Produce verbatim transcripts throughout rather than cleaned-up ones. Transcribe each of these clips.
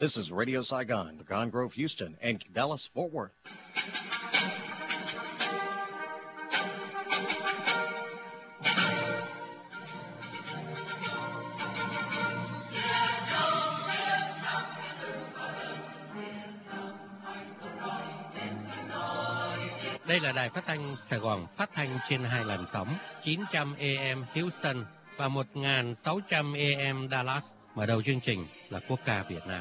This is Radio Saigon, Pecan Grove, Houston, and Dallas, Fort Worth. Đây là đài phát thanh Sài Gòn, phát thanh trên hai làn sóng chín trăm A M Houston và một nghìn sáu trăm A M Dallas. Mở đầu chương trình là quốc ca Việt Nam.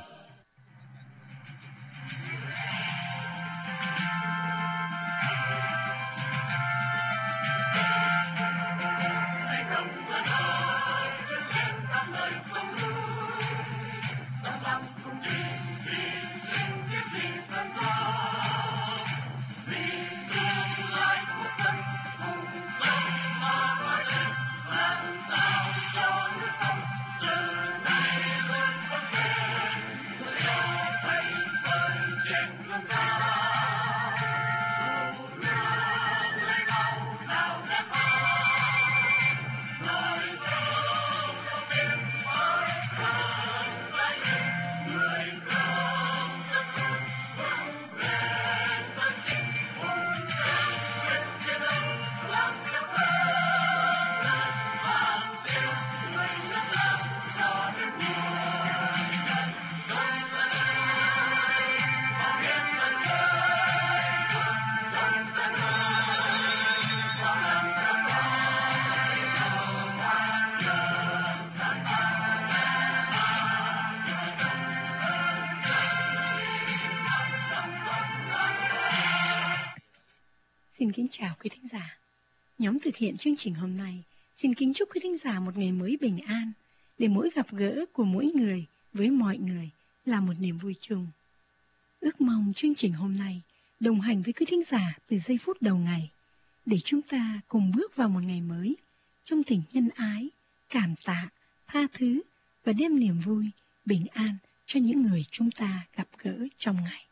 Xin kính chào quý thính giả. Nhóm thực hiện chương trình hôm nay xin kính chúc quý thính giả một ngày mới bình an, để mỗi gặp gỡ của mỗi người với mọi người là một niềm vui chung. Ước mong chương trình hôm nay đồng hành với quý thính giả từ giây phút đầu ngày, để chúng ta cùng bước vào một ngày mới trong tình nhân ái, cảm tạ, tha thứ và đem niềm vui, bình an cho những người chúng ta gặp gỡ trong ngày.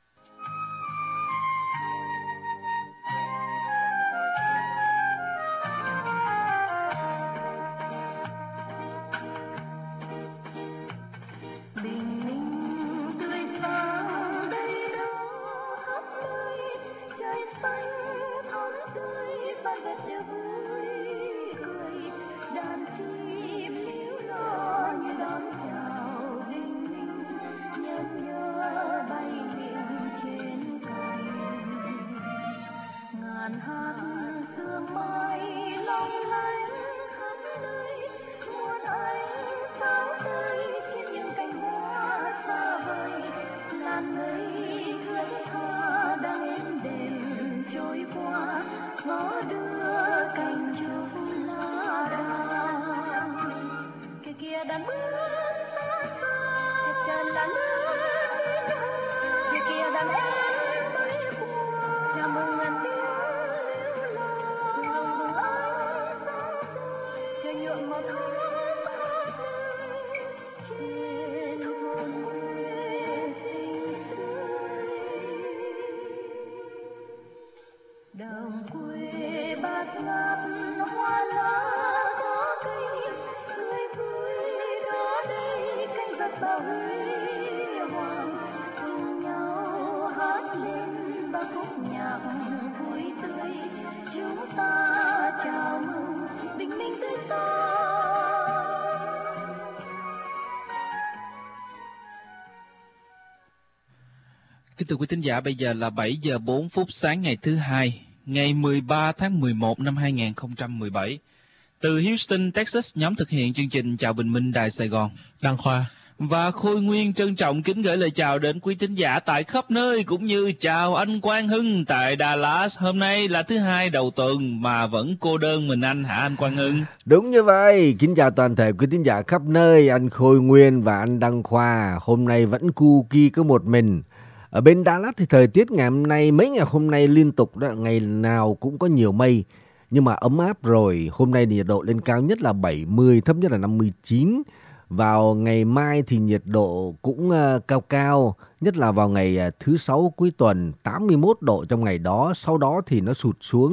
Kính thưa quý thính giả, bây giờ là bảy giờ bốn phút sáng ngày thứ hai, ngày mười ba tháng mười một năm hai nghìn không trăm mười bảy. Từ Houston, Texas, nhóm thực hiện chương trình Chào Bình Minh Đài Sài Gòn, Đăng Khoa và Khôi Nguyên trân trọng kính gửi lời chào đến quý thính giả tại khắp nơi, cũng như chào anh Quang Hưng tại Dallas. Hôm nay là thứ hai đầu tuần mà vẫn cô đơn mình anh hả anh Quang Hưng? Đúng như vậy. Kính chào toàn thể quý thính giả khắp nơi, anh Khôi Nguyên và anh Đăng Khoa. Hôm nay vẫn cu ki có một mình. Ở bên Dallas thì thời tiết ngày hôm nay, mấy ngày hôm nay liên tục đó, ngày nào cũng có nhiều mây, nhưng mà ấm áp rồi. Hôm nay thì nhiệt độ lên cao nhất là bảy mươi, thấp nhất là năm mươi chín. Vào ngày mai thì nhiệt độ cũng uh, cao cao, nhất là vào ngày uh, thứ sáu cuối tuần, tám mươi mốt độ trong ngày đó. Sau đó thì nó sụt xuống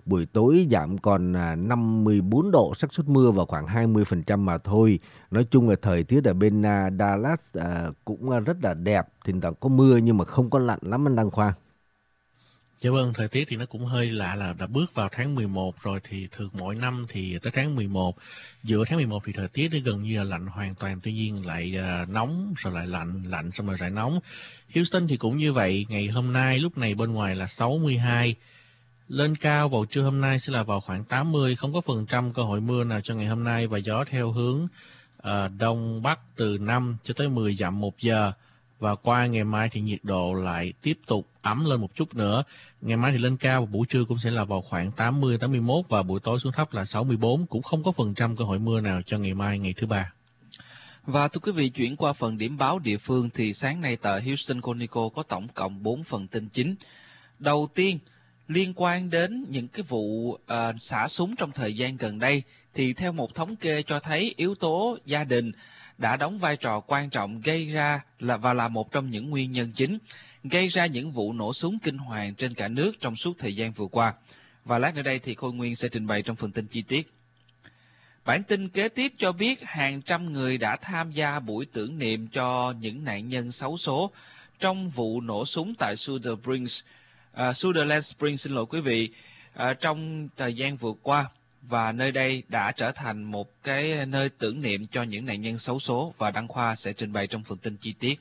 buổi tối giảm còn năm mươi bốn độ, xác suất mưa vào khoảng hai mươi phần trăm mà thôi. Nói chung là thời tiết ở bên Dallas cũng rất là đẹp, thỉnh thoảng có mưa nhưng mà không có lạnh lắm anh Đăng Khoa. Dạ vâng, thời tiết thì nó cũng hơi lạ là đã bước vào tháng mười một rồi, thì thường mỗi năm thì tới tháng mười một, giữa tháng mười một thì thời tiết nó gần như là lạnh hoàn toàn, tuy nhiên lại uh, nóng rồi lại lạnh, lạnh xong rồi lại nóng. Houston thì cũng như vậy, ngày hôm nay lúc này bên ngoài là sáu mươi hai, lên cao vào trưa hôm nay sẽ là vào khoảng tám mươi, không có phần trăm cơ hội mưa nào cho ngày hôm nay, và gió theo hướng uh, đông bắc từ năm cho tới mười dặm một giờ. Và qua ngày mai thì nhiệt độ lại tiếp tục ấm lên một chút nữa. Ngày mai thì lên cao và buổi trưa cũng sẽ là vào khoảng tám mươi, tám mươi mốt và buổi tối xuống thấp là sáu mươi bốn, cũng không có phần trăm cơ hội mưa nào cho ngày mai, ngày thứ ba. Và thưa quý vị, chuyển qua phần điểm báo địa phương thì sáng nay tờ Houston Chronicle có tổng cộng bốn phần tin chính. Đầu tiên, liên quan đến những cái vụ uh, xả súng trong thời gian gần đây, thì theo một thống kê cho thấy yếu tố gia đình đã đóng vai trò quan trọng gây ra là và là một trong những nguyên nhân chính gây ra những vụ nổ súng kinh hoàng trên cả nước trong suốt thời gian vừa qua. Và lát nữa đây thì Khôi Nguyên sẽ trình bày trong phần tin chi tiết. Bản tin kế tiếp cho biết hàng trăm người đã tham gia buổi tưởng niệm cho những nạn nhân xấu số trong vụ nổ súng tại Sugar Springs, uh, Sugarland Springs, xin lỗi quý vị, uh, trong thời gian vừa qua. Và nơi đây đã trở thành một cái nơi tưởng niệm cho những nạn nhân xấu số, và Đăng Khoa sẽ trình bày trong phần tin chi tiết.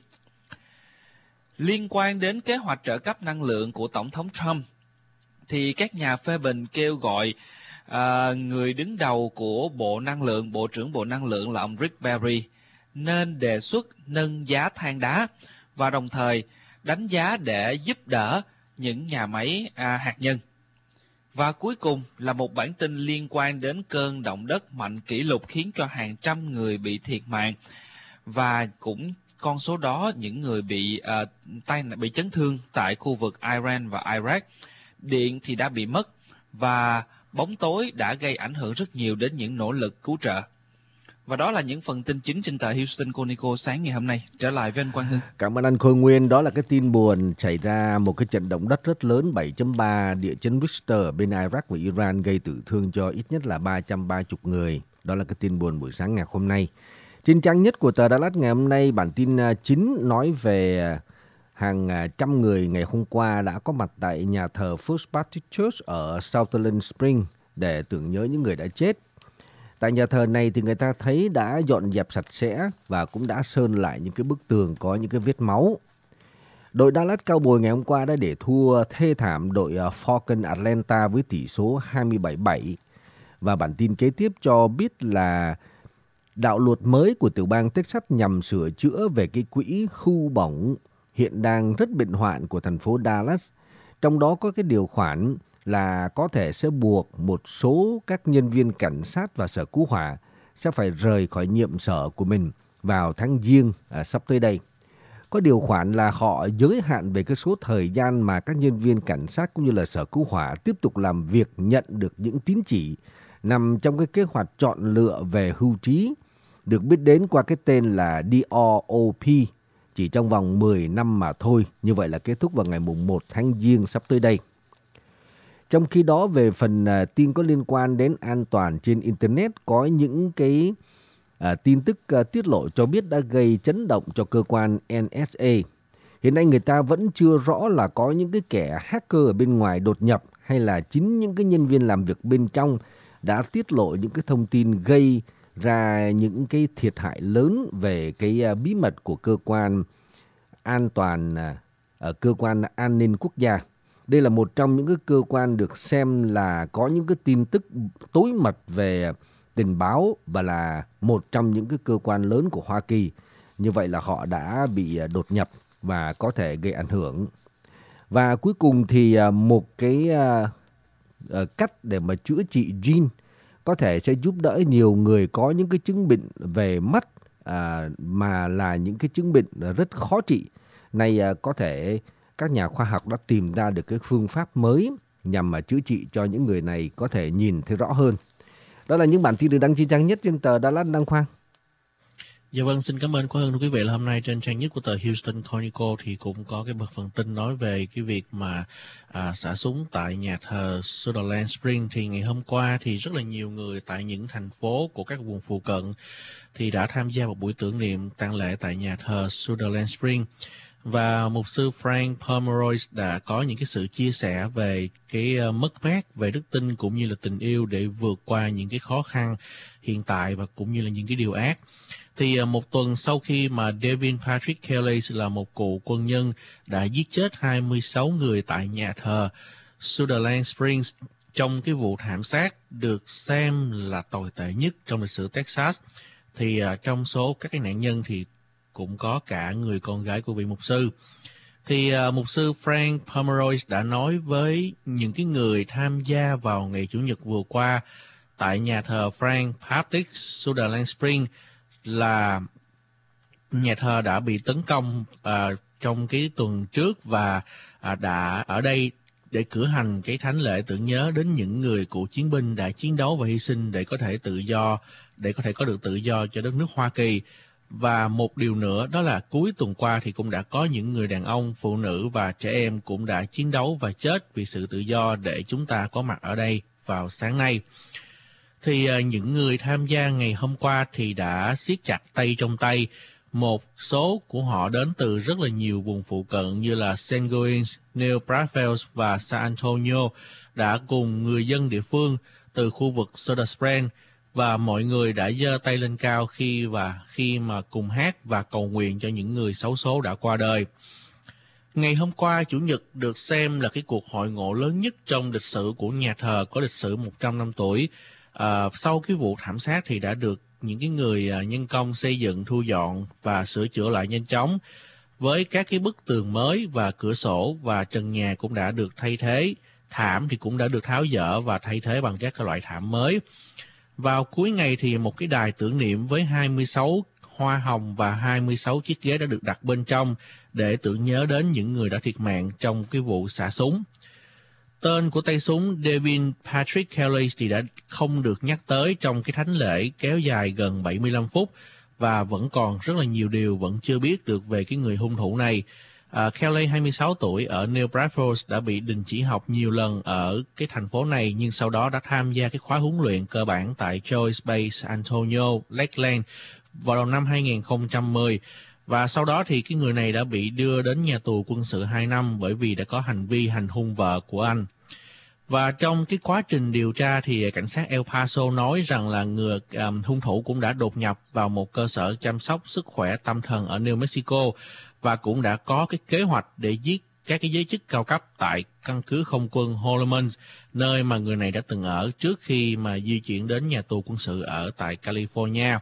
Liên quan đến kế hoạch trợ cấp năng lượng của Tổng thống Trump, thì các nhà phê bình kêu gọi uh, người đứng đầu của Bộ Năng lượng, Bộ trưởng Bộ Năng lượng là ông Rick Perry, nên đề xuất nâng giá than đá và đồng thời đánh giá để giúp đỡ những nhà máy uh, hạt nhân. Và cuối cùng là một bản tin liên quan đến cơn động đất mạnh kỷ lục khiến cho hàng trăm người bị thiệt mạng, và cũng con số đó những người bị uh, tai bị chấn thương tại khu vực Iran và Iraq. Điện thì đã bị mất và bóng tối đã gây ảnh hưởng rất nhiều đến những nỗ lực cứu trợ. Và đó là những phần tin chính trên tờ Houston Chronicle sáng ngày hôm nay. Trở lại với anh Quang Hưng. Cảm ơn anh Khôi Nguyên. Đó là cái tin buồn xảy ra một cái trận động đất rất lớn bảy chấm ba địa chấn Richter ở bên Iraq và Iran gây tử thương cho ít nhất là ba trăm ba mươi người. Đó là cái tin buồn buổi sáng ngày hôm nay. Trên trang nhất của tờ Dallas ngày hôm nay, bản tin chính nói về hàng trăm người ngày hôm qua đã có mặt tại nhà thờ First Baptist Church ở Sutherland Springs để tưởng nhớ những người đã chết. Tại nhà thờ này thì người ta thấy đã dọn dẹp sạch sẽ và cũng đã sơn lại những cái bức tường có những cái vết máu. Đội Dallas Cowboys ngày hôm qua đã để thua thê thảm đội Falcons Atlanta với tỷ số hai mươi bảy bảy. Và bản tin kế tiếp cho biết là đạo luật mới của tiểu bang Texas nhằm sửa chữa về cái quỹ hưu bổng hiện đang rất bệnh hoạn của thành phố Dallas. Trong đó có cái điều khoản là có thể sẽ buộc một số các nhân viên cảnh sát và sở cứu hỏa sẽ phải rời khỏi nhiệm sở của mình vào tháng Giêng à, sắp tới đây. Có điều khoản là họ giới hạn về cái số thời gian mà các nhân viên cảnh sát cũng như là sở cứu hỏa tiếp tục làm việc nhận được những tín chỉ nằm trong cái kế hoạch chọn lựa về hưu trí, được biết đến qua cái tên là đê rờ o pê, chỉ trong vòng mười năm mà thôi. Như vậy là kết thúc vào ngày mùng một tháng Giêng sắp tới đây. Trong khi đó, về phần uh, tin có liên quan đến an toàn trên Internet, có những cái uh, tin tức uh, tiết lộ cho biết đã gây chấn động cho cơ quan en ét a. Hiện nay người ta vẫn chưa rõ là có những cái kẻ hacker ở bên ngoài đột nhập hay là chính những cái nhân viên làm việc bên trong đã tiết lộ những cái thông tin gây ra những cái thiệt hại lớn về cái uh, bí mật của cơ quan an toàn, uh, cơ quan an ninh quốc gia. Đây là một trong những cái cơ quan được xem là có những cái tin tức tối mật về tình báo và là một trong những cái cơ quan lớn của Hoa Kỳ. Như vậy là họ đã bị đột nhập và có thể gây ảnh hưởng. Và cuối cùng thì một cái cách để mà chữa trị gene có thể sẽ giúp đỡ nhiều người có những cái chứng bệnh về mắt mà là những cái chứng bệnh rất khó trị. Này có thể các nhà khoa học đã tìm ra được cái phương pháp mới nhằm mà chữa trị cho những người này có thể nhìn thấy rõ hơn. Đó là những bản tin được đăng trên trang nhất trên tờ Dallas Đăng Khoa. Dạ vâng, xin cảm ơn Quang Hưng. Thưa quý vị, là hôm nay trên trang nhất của tờ Houston Chronicle thì cũng có cái phần tin nói về cái việc mà à, xả súng tại nhà thờ Sutherland Springs. Thì ngày hôm qua thì rất là nhiều người tại những thành phố của các vùng phụ cận thì đã tham gia một buổi tưởng niệm tang lễ tại nhà thờ Sutherland Springs. Và mục sư Frank Pomeroy đã có những cái sự chia sẻ về cái uh, mất mát về đức tin cũng như là tình yêu để vượt qua những cái khó khăn hiện tại và cũng như là những cái điều ác. Thì uh, một tuần sau khi mà Devin Patrick Kelly là một cựu quân nhân đã giết chết hai mươi sáu người tại nhà thờ Sutherland Springs trong cái vụ thảm sát được xem là tồi tệ nhất trong lịch sử Texas, thì uh, trong số các cái nạn nhân thì cũng có cả người con gái của vị mục sư. Thì uh, mục sư Frank Pomeroy đã nói với những cái người tham gia vào ngày Chủ nhật vừa qua tại nhà thờ Frank Baptist Sutherland Springs là nhà thờ đã bị tấn công uh, trong cái tuần trước và uh, đã ở đây để cử hành cái thánh lễ tưởng nhớ đến những người cựu chiến binh đã chiến đấu và hy sinh để có thể tự do, để có thể có được tự do cho đất nước Hoa Kỳ. Và một điều nữa đó là cuối tuần qua thì cũng đã có những người đàn ông, phụ nữ và trẻ em cũng đã chiến đấu và chết vì sự tự do để chúng ta có mặt ở đây vào sáng nay. Thì uh, những người tham gia ngày hôm qua thì đã siết chặt tay trong tay. Một số của họ đến từ rất là nhiều vùng phụ cận như là Saint Louis, New Braunfels và San Antonio đã cùng người dân địa phương từ khu vực Soda Springs, và mọi người đã giơ tay lên cao khi và khi mà cùng hát và cầu nguyện cho những người xấu số đã qua đời. Ngày hôm qua, Chủ nhật được xem là cái cuộc hội ngộ lớn nhất trong lịch sử của nhà thờ có lịch sử một trăm năm tuổi. À, sau cái vụ thảm sát thì đã được những cái người nhân công xây dựng, thu dọn và sửa chữa lại nhanh chóng, với các cái bức tường mới và cửa sổ, và trần nhà cũng đã được thay thế. Thảm thì cũng đã được tháo dỡ và thay thế bằng các loại thảm mới. Vào cuối ngày thì một cái đài tưởng niệm với hai mươi sáu hoa hồng và hai mươi sáu chiếc ghế đã được đặt bên trong để tưởng nhớ đến những người đã thiệt mạng trong cái vụ xả súng. Tên của tay súng Devin Patrick Kelly thì đã không được nhắc tới trong cái thánh lễ kéo dài gần bảy mươi lăm phút, và vẫn còn rất là nhiều điều vẫn chưa biết được về cái người hung thủ này. Uh, Kelly, hai mươi sáu tuổi, ở New Braunfels đã bị đình chỉ học nhiều lần ở cái thành phố này, nhưng sau đó đã tham gia cái khóa huấn luyện cơ bản tại Joyce Bay San Antonio, Lakeland vào đầu năm hai nghìn không trăm mười. Và sau đó thì cái người này đã bị đưa đến nhà tù quân sự hai năm bởi vì đã có hành vi hành hung vợ của anh. Và trong cái quá trình điều tra thì cảnh sát El Paso nói rằng là người um, hung thủ cũng đã đột nhập vào một cơ sở chăm sóc sức khỏe tâm thần ở New Mexico, và cũng đã có cái kế hoạch để giết các cái giới chức cao cấp tại căn cứ không quân Holloman, nơi mà người này đã từng ở trước khi mà di chuyển đến nhà tù quân sự ở tại California.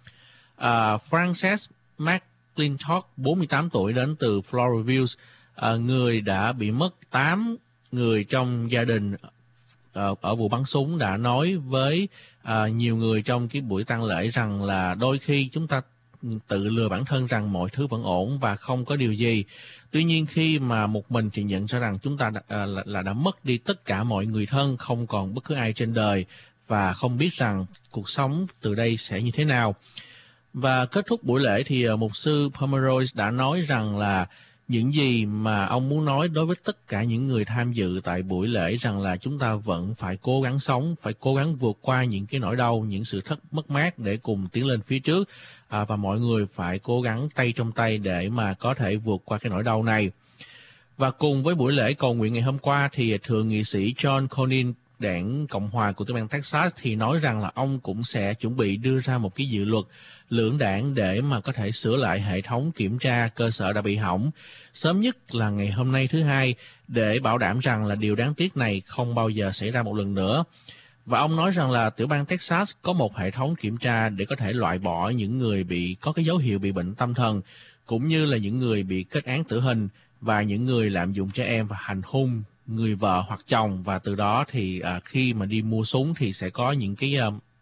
Uh, Frances McClintock, bốn mươi tám tuổi, đến từ Floresville, uh, người đã bị mất tám người trong gia đình uh, ở vụ bắn súng, đã nói với uh, nhiều người trong cái buổi tang lễ rằng là đôi khi chúng ta tự lừa bản thân rằng mọi thứ vẫn ổn và không có điều gì. Tuy nhiên khi mà một mình thì nhận ra rằng chúng ta đã, à, là, là đã mất đi tất cả mọi người thân, không còn bất cứ ai trên đời, và không biết rằng cuộc sống từ đây sẽ như thế nào. Và kết thúc buổi lễ thì uh, mục sư Pomeroy đã nói rằng là những gì mà ông muốn nói đối với tất cả những người tham dự tại buổi lễ, rằng là chúng ta vẫn phải cố gắng sống, phải cố gắng vượt qua những cái nỗi đau, những sự thất mất mát để cùng tiến lên phía trước, à, và mọi người phải cố gắng tay trong tay để mà có thể vượt qua cái nỗi đau này. Và cùng với buổi lễ cầu nguyện ngày hôm qua thì thượng nghị sĩ John Cornyn, đảng Cộng hòa của tiểu bang Texas, thì nói rằng là ông cũng sẽ chuẩn bị đưa ra một cái dự luật lưỡng đảng để mà có thể sửa lại hệ thống kiểm tra cơ sở đã bị hỏng, sớm nhất là ngày hôm nay thứ Hai, để bảo đảm rằng là điều đáng tiếc này không bao giờ xảy ra một lần nữa. Và ông nói rằng là tiểu bang Texas có một hệ thống kiểm tra để có thể loại bỏ những người bị có cái dấu hiệu bị bệnh tâm thần, cũng như là những người bị kết án tử hình và những người lạm dụng trẻ em và hành hung người vợ hoặc chồng. Và từ đó thì à, khi mà đi mua súng thì sẽ có những cái à,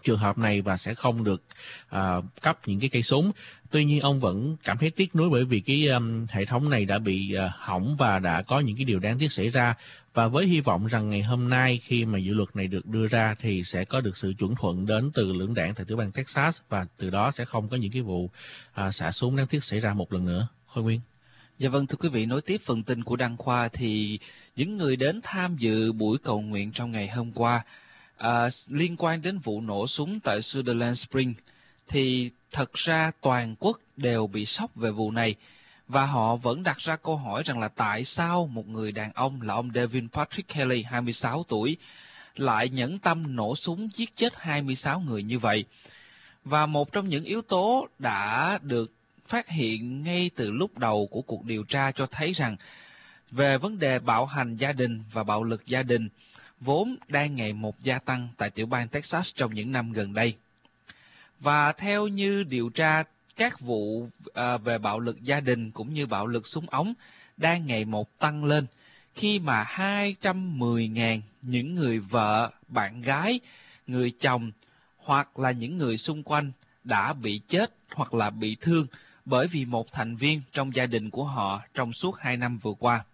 trường hợp này và sẽ không được uh, cấp những cái cây súng. Tuy nhiên ông vẫn cảm thấy tiếc nuối bởi vì cái um, hệ thống này đã bị uh, hỏng và đã có những cái điều đáng tiếc xảy ra. Và với hy vọng rằng ngày hôm nay khi mà dự luật này được đưa ra thì sẽ có được sự chuẩn thuận đến từ lưỡng đảng tại tiểu bang Texas và từ đó sẽ không có những cái vụ uh, xả súng đáng tiếc xảy ra một lần nữa. Khôi Nguyên. Dạ vâng, thưa quý vị, nối tiếp phần tin của Đăng Khoa thì những người đến tham dự buổi cầu nguyện trong ngày hôm qua à, liên quan đến vụ nổ súng tại Sutherland Springs thì thật ra toàn quốc đều bị sốc về vụ này và họ vẫn đặt ra câu hỏi rằng là tại sao một người đàn ông là ông Devin Patrick Kelly, hai mươi sáu tuổi, lại nhẫn tâm nổ súng giết chết hai mươi sáu người như vậy. Và một trong những yếu tố đã được phát hiện ngay từ lúc đầu của cuộc điều tra cho thấy rằng về vấn đề bạo hành gia đình và bạo lực gia đình vốn đang ngày một gia tăng tại tiểu bang Texas trong những năm gần đây. Và theo như điều tra, các vụ à, về bạo lực gia đình cũng như bạo lực súng ống đang ngày một tăng lên khi mà hai trăm mười nghìn những người vợ, bạn gái, người chồng hoặc là những người xung quanh đã bị chết hoặc là bị thương bởi vì một thành viên trong gia đình của họ trong suốt hai năm vừa qua.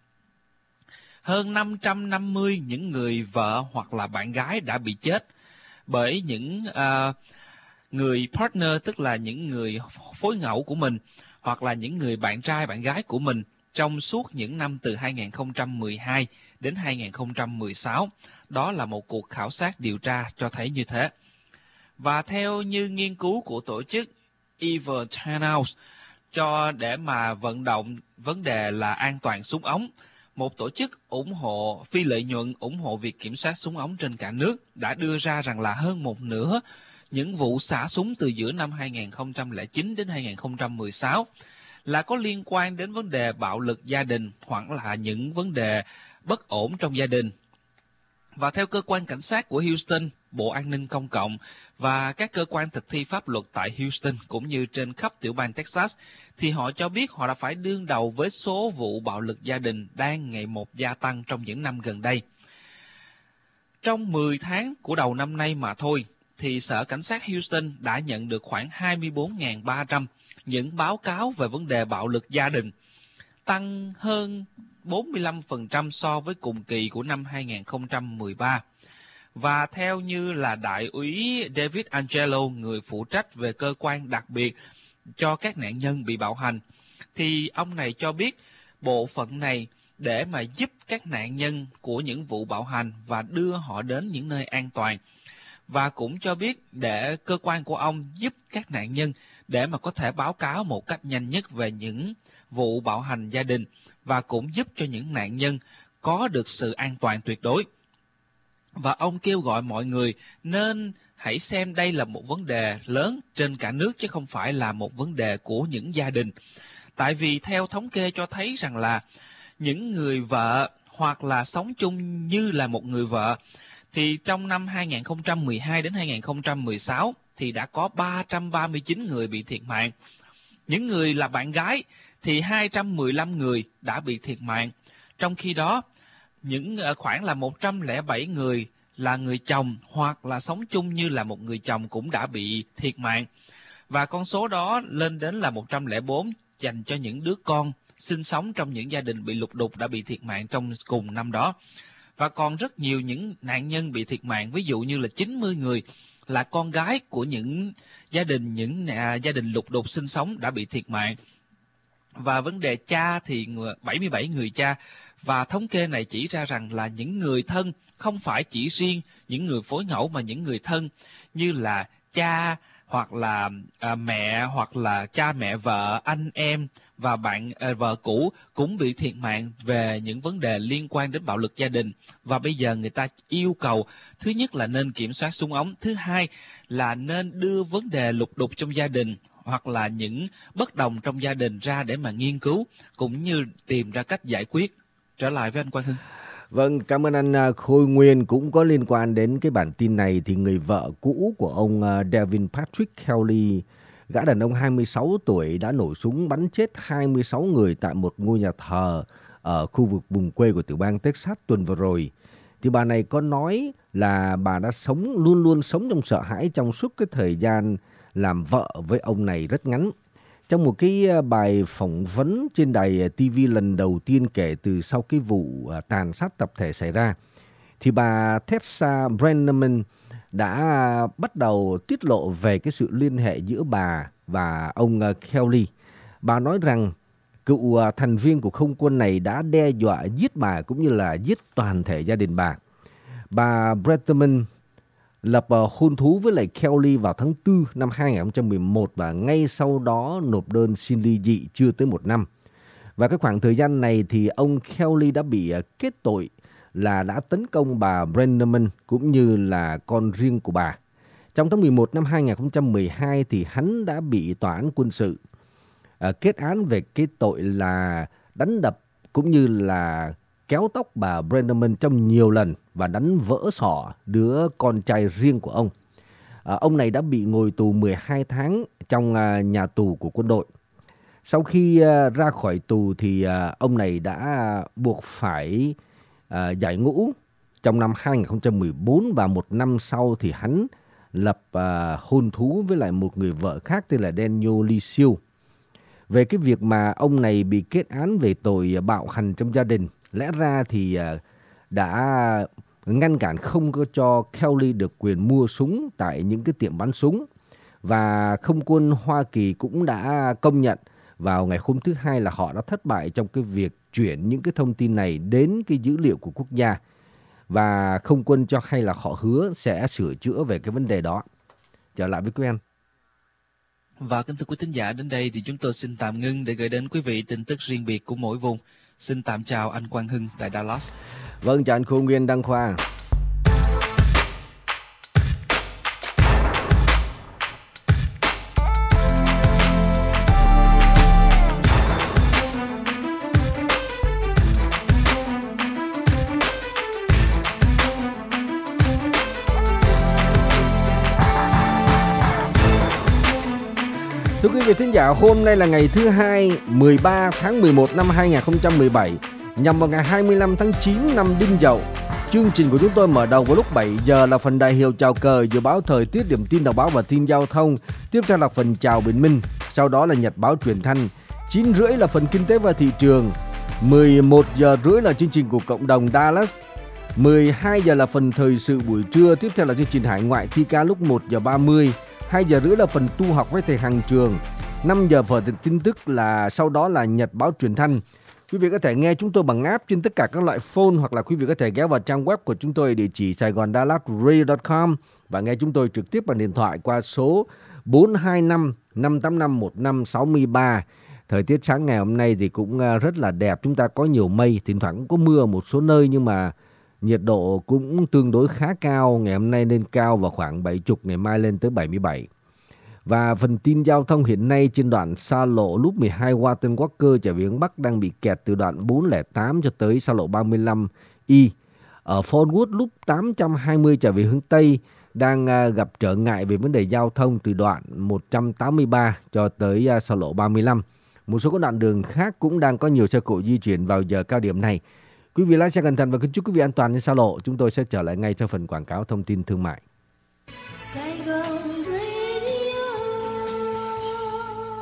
Hơn năm trăm năm mươi những người vợ hoặc là bạn gái đã bị chết bởi những uh, người partner, tức là những người phối ngẫu của mình, hoặc là những người bạn trai, bạn gái của mình trong suốt những năm từ hai nghìn không trăm mười hai đến hai nghìn không trăm mười sáu. Đó là một cuộc khảo sát điều tra cho thấy như thế. Và theo như nghiên cứu của tổ chức Ever Turnout cho để mà vận động vấn đề là an toàn súng ống, một tổ chức ủng hộ phi lợi nhuận ủng hộ việc kiểm soát súng ống trên cả nước đã đưa ra rằng là hơn một nửa những vụ xả súng từ giữa năm hai nghìn không trăm lẻ chín đến hai nghìn không trăm mười sáu là có liên quan đến vấn đề bạo lực gia đình hoặc là những vấn đề bất ổn trong gia đình. Và theo cơ quan cảnh sát của Houston, Bộ An ninh Công cộng và các cơ quan thực thi pháp luật tại Houston cũng như trên khắp tiểu bang Texas, thì họ cho biết họ đã phải đương đầu với số vụ bạo lực gia đình đang ngày một gia tăng trong những năm gần đây. Trong mười tháng của đầu năm nay mà thôi, thì Sở Cảnh sát Houston đã nhận được khoảng hai mươi bốn nghìn ba trăm những báo cáo về vấn đề bạo lực gia đình, tăng hơn bốn mươi lăm phần trăm so với cùng kỳ của năm hai nghìn không trăm mười ba. Và theo như là Đại úy David Angelo, người phụ trách về cơ quan đặc biệt cho các nạn nhân bị bạo hành, thì ông này cho biết bộ phận này để mà giúp các nạn nhân của những vụ bạo hành và đưa họ đến những nơi an toàn. Và cũng cho biết để cơ quan của ông giúp các nạn nhân để mà có thể báo cáo một cách nhanh nhất về những vụ bạo hành gia đình và cũng giúp cho những nạn nhân có được sự an toàn tuyệt đối. Và ông kêu gọi mọi người nên hãy xem đây là một vấn đề lớn trên cả nước chứ không phải là một vấn đề của những gia đình. Tại vì theo thống kê cho thấy rằng là những người vợ hoặc là sống chung như là một người vợ thì trong năm hai nghìn không trăm mười hai đến hai nghìn không trăm mười sáu thì đã có ba trăm ba mươi chín người bị thiệt mạng. Những người là bạn gái thì hai trăm mười lăm người đã bị thiệt mạng. Trong khi đó, những khoảng là một trăm lẻ bảy người là người chồng hoặc là sống chung như là một người chồng cũng đã bị thiệt mạng. Và con số đó lên đến là một trăm lẻ bốn dành cho những đứa con sinh sống trong những gia đình bị lục đục đã bị thiệt mạng trong cùng năm đó. Và còn rất nhiều những nạn nhân bị thiệt mạng, ví dụ như là chín mươi người là con gái của những gia đình, những à, gia đình lục đục sinh sống đã bị thiệt mạng. Và vấn đề cha thì bảy mươi bảy người cha. Và thống kê này chỉ ra rằng là những người thân, không phải chỉ riêng những người phối ngẫu mà những người thân như là cha hoặc là à, mẹ hoặc là cha mẹ vợ, anh em và bạn à, vợ cũ cũng bị thiệt mạng về những vấn đề liên quan đến bạo lực gia đình. Và bây giờ người ta yêu cầu thứ nhất là nên kiểm soát súng ống, thứ hai là nên đưa vấn đề lục đục trong gia đình hoặc là những bất đồng trong gia đình ra để mà nghiên cứu cũng như tìm ra cách giải quyết. Trở lại với anh Quang Hưng. Vâng, cảm ơn anh Khôi Nguyên. Cũng có liên quan đến cái bản tin này thì người vợ cũ của ông Devin Patrick Kelly, gã đàn ông hai mươi sáu tuổi đã nổ súng bắn chết hai mươi sáu người tại một ngôi nhà thờ ở khu vực vùng quê của tiểu bang Texas tuần vừa rồi. thì bà này có nói là bà đã sống luôn luôn sống trong sợ hãi trong suốt cái thời gian làm vợ với ông này rất ngắn. Trong một cái bài phỏng vấn trên đài ti vi lần đầu tiên kể từ sau cái vụ tàn sát tập thể xảy ra, thì bà Tessa Brenneman đã bắt đầu tiết lộ về cái sự liên hệ giữa bà và ông Kelly. Bà nói rằng cựu thành viên của không quân này đã đe dọa giết bà cũng như là giết toàn thể gia đình bà. Bà Brenneman lập hôn thú với lại Kelly vào tháng tư năm hai không một một và ngay sau đó nộp đơn xin ly dị chưa tới một năm. Và cái khoảng thời gian này thì ông Kelly đã bị kết tội là đã tấn công bà Brenneman cũng như là con riêng của bà. Trong tháng mười một năm hai không một hai thì hắn đã bị tòa án quân sự à, kết án về cái tội là đánh đập cũng như là kéo tóc bà Brenneman trong nhiều lần và đánh vỡ sọ đứa con trai riêng của ông. À, ông này đã bị ngồi tù mười hai tháng trong à, nhà tù của quân đội. Sau khi à, ra khỏi tù thì à, ông này đã buộc phải à, giải ngũ trong năm hai không một bốn và một năm sau thì hắn lập à, hôn thú với lại một người vợ khác tên là Daniel Lee Siêu. Về cái việc mà ông này bị kết án về tội bạo hành trong gia đình, lẽ ra thì à, đã ngăn cản không có cho Kelly được quyền mua súng tại những cái tiệm bắn súng. Và không quân Hoa Kỳ cũng đã công nhận vào ngày hôm thứ Hai là họ đã thất bại trong cái việc chuyển những cái thông tin này đến cái dữ liệu của quốc gia. Và không quân cho hay là họ hứa sẽ sửa chữa về cái vấn đề đó. Trở lại với quý anh. Và kính thưa quý thính giả, đến đây thì chúng tôi xin tạm ngưng để gửi đến quý vị tin tức riêng biệt của mỗi vùng. Xin tạm chào anh Quang Hưng tại Dallas. Vâng, chào anh Khôi Nguyên Đăng Khoa. Thưa quý vị thính giả, hôm nay là ngày thứ hai, mười ba tháng mười một năm hai không một bảy, nhằm vào ngày hai mươi lăm tháng chín năm Đinh Dậu. Chương trình của chúng tôi mở đầu vào lúc bảy giờ là phần đại hiệu chào cờ, dự báo thời tiết, điểm tin đọc báo và tin giao thông. Tiếp theo là phần chào bình minh, sau đó là nhật báo truyền thanh. chín rưỡi là phần kinh tế và thị trường. mười một giờ rưỡi là chương trình của cộng đồng Dallas. mười hai giờ là phần thời sự buổi trưa, tiếp theo là chương trình hải ngoại thi ca lúc một giờ ba mươi. hai giờ rưỡi là phần tu học với thầy Hằng Trường. năm giờ phần tin tức là sau đó là nhật báo truyền thanh. Quý vị có thể nghe chúng tôi bằng app trên tất cả các loại phone, hoặc là quý vị có thể ghé vào trang web của chúng tôi địa chỉ saigon dallas radio chấm com và nghe chúng tôi trực tiếp bằng điện thoại qua số bốn hai năm năm tám năm một năm sáu ba. Thời tiết sáng ngày hôm nay thì cũng rất là đẹp, chúng ta có nhiều mây, thỉnh thoảng cũng có mưa ở một số nơi nhưng mà nhiệt độ cũng tương đối khá cao, ngày hôm nay lên cao vào khoảng bảy mươi, ngày mai lên tới bảy mươi bảy. Và phần tin giao thông hiện nay trên đoạn xa lộ lúc mười hai Walton Walker trở về hướng Bắc đang bị kẹt từ đoạn bốn không tám cho tới xa lộ ba mươi lăm Y. Ở Fordwood lúc tám trăm hai mươi trở về hướng Tây đang gặp trở ngại về vấn đề giao thông từ đoạn một trăm tám mươi ba cho tới xa lộ ba mươi lăm. Một số các đoạn đường khác cũng đang có nhiều xe cộ di chuyển vào giờ cao điểm này. Quý vị lái xe cẩn thận và kính chúc quý vị an toàn trên xa lộ. Chúng tôi sẽ trở lại ngay cho phần quảng cáo thông tin thương mại.